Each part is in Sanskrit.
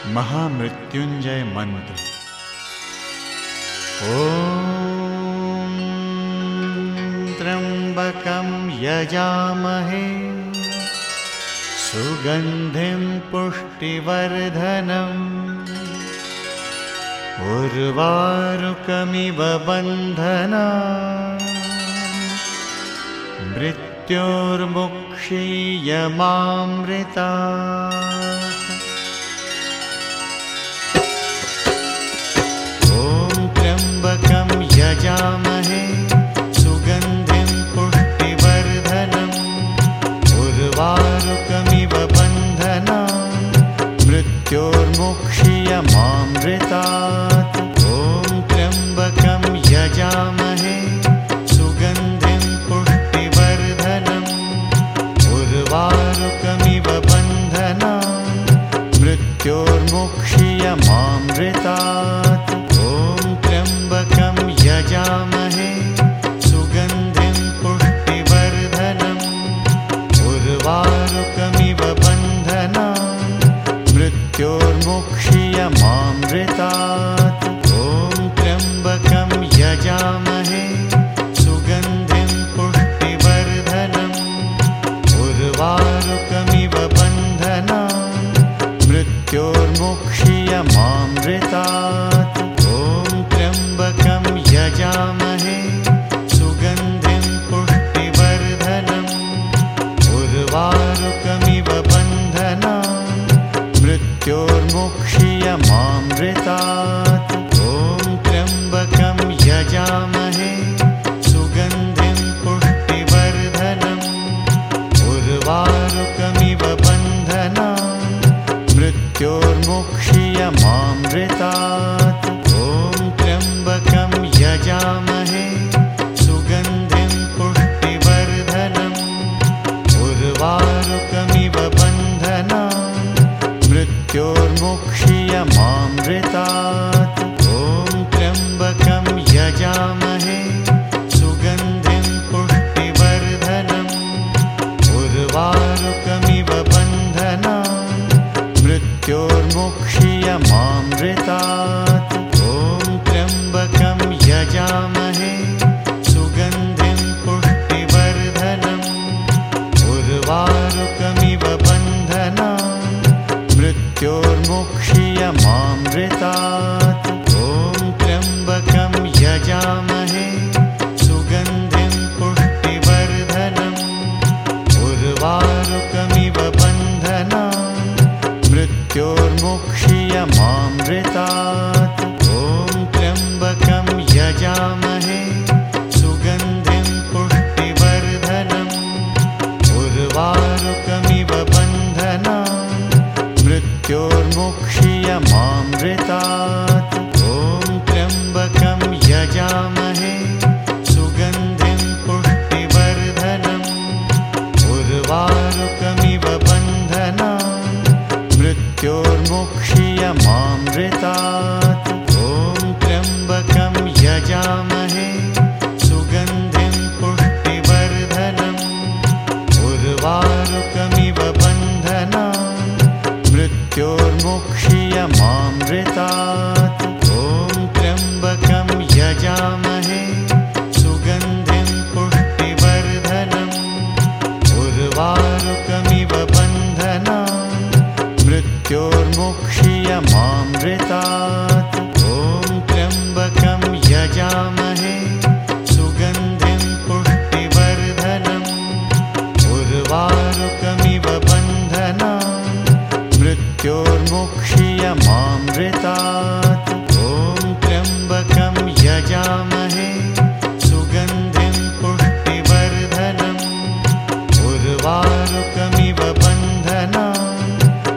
महामृत्युंजय मंत्र। ओम त्र्यंबकं यजामहे सुगंधिं पुष्टिवर्धनम् उर्वारुकमिव बन्धनान् मृत्योर्मुक्षीयमामृतात्। त्र्यंबकं यजामहे सुगंधिं पुष्टिवर्धनम् उर्वारुकमिव बन्धनान् मृत्योर्मुक्षीयमामृतात्। ॐ त्र्यंबकं यजामहे सुगंधिं पुष्टिवर्धनम् उर्वारुकमिव बन्धनान् मृत्योर्मुक्षीयमामृतात्। त्र्यंबकं यजामहे सुगंधिं पुष्टिवर्धनम् उर्वारुकमिव बन्धनान् मृत्योर्मुक्षीयमामृतात्। ॐ त्र्यंबकं यजामहे सुगंधिं पुष्टिवर्धनम् उर्वारुकमिव बन्धनान् मृत्योर्मुक्षीयमामृतात्। त्र्यंबकं यजामहे सुगंधिं पुष्टिवर्धनम् उर्वारुकमिव बन्धनान् मृत्योर्मुक्षीयमामृतात्। त्र्यंबकं यजामहे सुगंधिं पुष्टिवर्धनम् उर्वारुकमिव बन्धनान् मृत्योर्मुक्षीयमामृतात्। त्र्यंबकं यजामहे सुगंधिं पुष्टिवर्धनम् उर्वारुकमिव बन्धनान् मृत्योर्मुक्षीयमामृतात्। त्र्यंबकं यजामहे सुगंधिं पुष्टिवर्धनम् उर्वारुकमिव बन्धनान् मृत्योर्मुक्षीयमामृतात्। त्र्यंबकं यजामहे सुगंधिं पुष्टिवर्धनम् उर्वारुकमिव बन्धनान् मृत्योर्मुक्षीयमामृतात्। त्र्यंबकं यजामहे सुगंधिं पुष्टिवर्धनम् उर्वारुकमिव बन्धनान् मृत्योर्मुक्षीयमामृतात्। त्र्यंबकं यजामहे सुगंधिं पुष्टिवर्धनम् उर्वारुकमिव बन्धनान् मृत्योर्मुक्षीयमामृतात्। त्र्यंबकं यजामहे सुगंधिं पुष्टिवर्धनम् उर्वारुकमिव बन्धनान् मृत्योर्मुक्षीयमामृतात्। त्र्यंबकं यजामहे सुगंधिं पुष्टिवर्धनम् उर्वारुकमिव बन्धनान् मृत्योर्मुक्षीयमामृतात्। त्र्यंबकं यजामहे सुगंधिं पुष्टिवर्धनम् उर्वारुकमिव बन्धनान् मृत्योर्मुक्षीयमामृतात्। त्र्यंबकं यजामहे सुगंधिं पुष्टिवर्धनम् उर्वारुकमिव बन्धनान् मृत्योर्मुक्षीयमामृतात्। त्र्यंबकं यजामहे सुगंधिं पुष्टिवर्धनम् उर्वारुकमिव बन्धनान्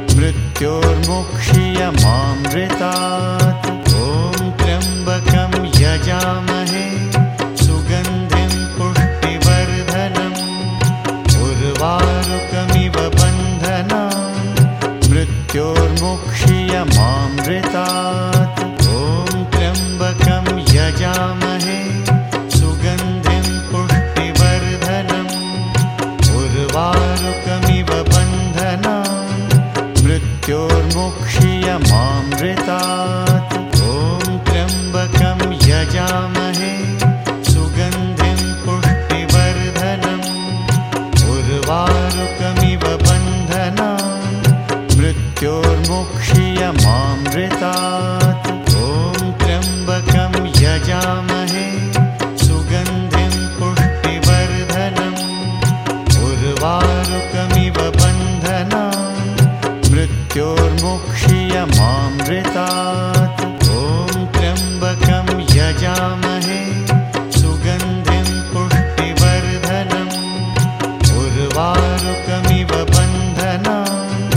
मृत्योर्मुक्षीयमामृतात्। त्र्यंबकं यजामहे सुगंधिं पुष्टिवर्धनम् उर्वारुकमिव बन्धनान् मृत्योर्मुक्षीयमामृतात्। त्र्यंबकं यजामहे सुगंधिं पुष्टिवर्धनम् उर्वारुकमिव बन्धनान् मृत्योर्मुक्षीयमामृतात्। मुक्षीयमामृतात्। ॐ त्र्यम्बकं यजामहे सुगन्धिं पुष्टिवर्धनम्। उर्वारुकमिव बन्धनान् मृत्योर्मुक्षीयमामृतात्। ॐ त्र्यम्बकं यजामहे सुगन्धिं पुष्टिवर्धनम्। उर्वारुकमिव बन्धनान् मृत्योर्मुक्षीयमामृतात्। ॐ त्र्यम्बकं यजामहे सुगन्धिं पुष्टिवर्धनम्। उर्वारुकमिव बन्धनान्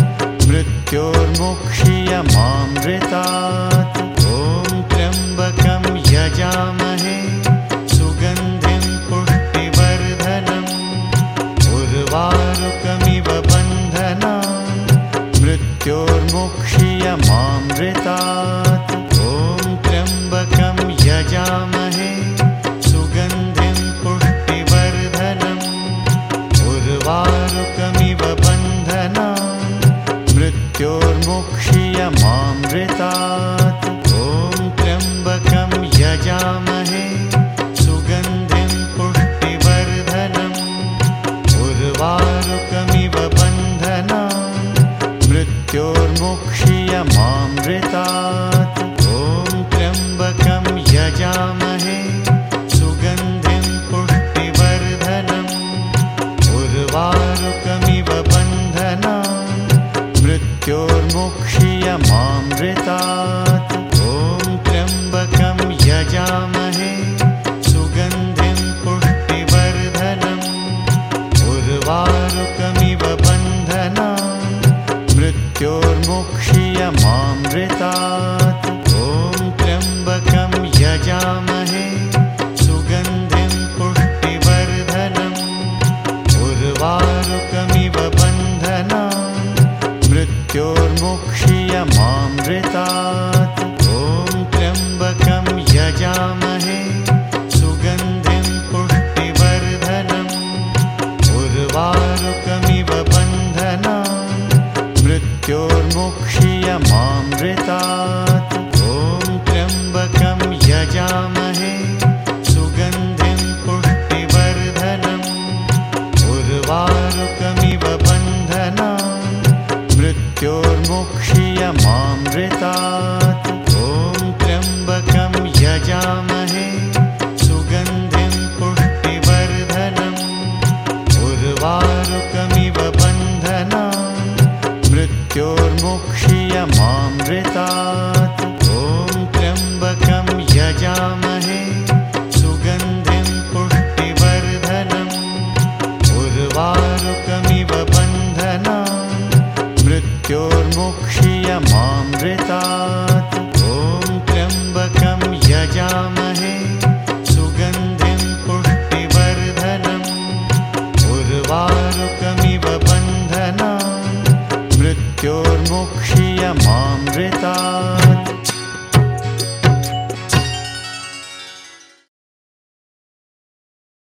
मृत्योर्मुक्षीयमामृतात्। ॐ त्र्यम्बकं यजामहे सुगन्धिं पुष्टिवर्धनम्। उर्वारुकमिव बन्धनान् मृत्योर्मुक्षीयमामृतात्। ॐ त्र्यम्बकं यजामहे सुगन्धिं पुष्टिवर्धनम्। उर्वारुकमिव बन्धनान् मृत्योर्मुक्षीयमामृतात्। ॐ त्र्यम्बकं यजामहे सुगन्धिं पुष्टिवर्धनम्। उर्वारुकमिव बन्धनान् मृत्योर्मुक्षीयमामृतात्। ॐ त्र्यम्बकं यजामहे सुगन्धिं पुष्टिवर्धनम्। उर्वारुकमिव बन्धनान् मृत्योर्मुक्षीयमामृतात्। ॐ त्र्यम्बकं यजामहे सुगन्धिं पुष्टिवर्धनम्। उर्वारुकमिव बन्धनान् मृत्योर्मुक्षीयमामृतात्। ॐ त्र्यम्बकं यजामहे सुगन्धिं पुष्टिवर्धनम्। उर्वारुकमिव बन्धनान् मृत्योर्मुक्षीयमामृतात्। ॐ त्र्यम्बकं यजामहे सुगन्धिं पुष्टिवर्धनम्। उर्वारुकमिव बन्धनान् मृत्योर्मुक्षीयमामृतात्। ॐ त्र्यम्बकं यजामहे सुगन्धिं पुष्टिवर्धनम्। उर्वारुकमिव बन्धनान् मृत्योर्मुक्षीयमामृतात्। ॐ त्र्यम्बकं यजामहे सुगन्धिं पुष्टिवर्धनम्। उर्वारुकमिव बन्धनान् मृत्योर्मुक्षीयमामृतात्। ॐ त्र्यम्बकं यजामहे सुगन्धिं पुष्टिवर्धनम्। उर्वारुकमिव बन्धनान् मृत्योर्मुक्षीयमामृतात्। ॐ त्र्यम्बकं यजामहे सुगन्धिं पुष्टिवर्धनम्। उर्वारुकमिव बन्धनान् मृत्योर्मुक्षीयमामृतात्।